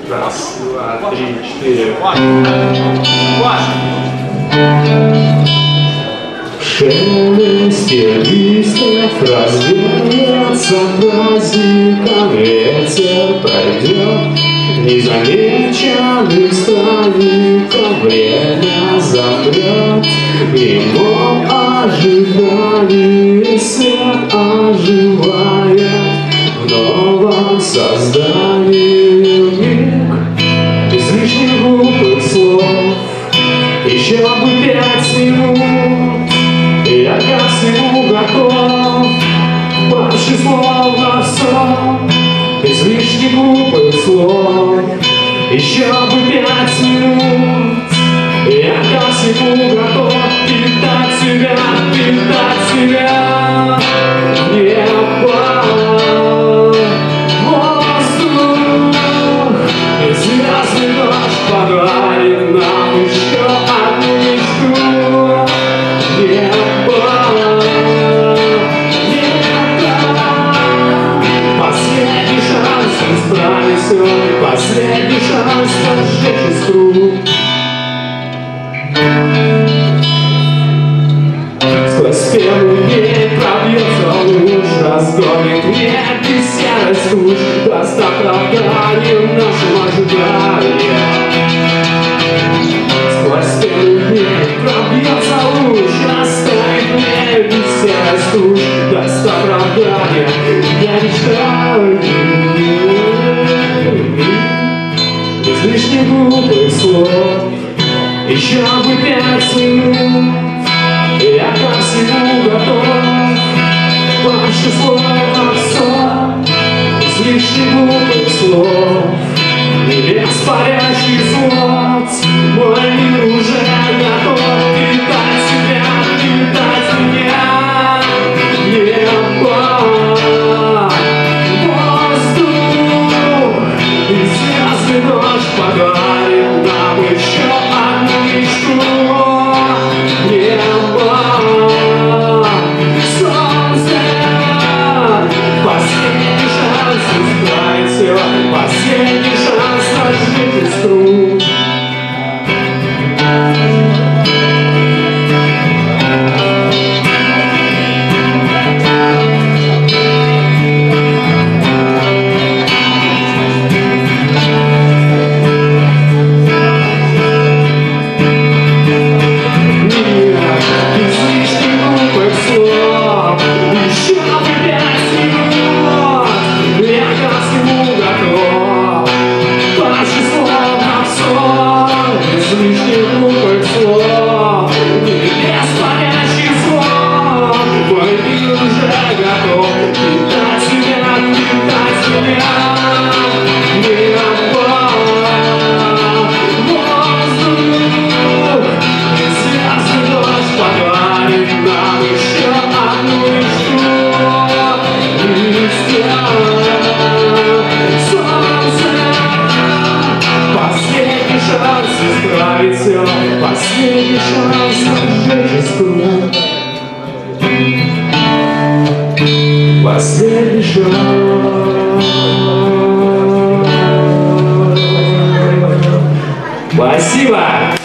Раз, два, три, четыре. В шелесте листьев развеется праздником, ветер пройдет незамеченным странником, время замрет в его ожидании, свет оживает в новом создании. Миг излишних глупых слов, еще бы 5 минут, я ко всему готов, больше словно сон, излишних глупых слов, еще бы 5 минут, я ко всему готов, питать себя, небо, воздух, и звездный дождь подарит нам еще одну мечту. Последний шанс исправить все, последний шанс сжечь искру. Сквозь первый день пробьется луч, разгонит небо серость туч, даст оправдание нашим ожиданиям. Сквозь первый день пробьется луч, оставит небо серость туч, даст оправдание для мечтаний. Без лишних глупых слов, еще бы 5 минут, я ко всему готов, больше слов сон, без лишних глупых слов, без парящих слов, мой мир уже готов питать себя, питать меня, небо, воздух, и звездный дождь подарит нам еще одну мечту. Последний шанс сожжить искру. Последний шанс сжечь искру. Последний шанс. Спасибо!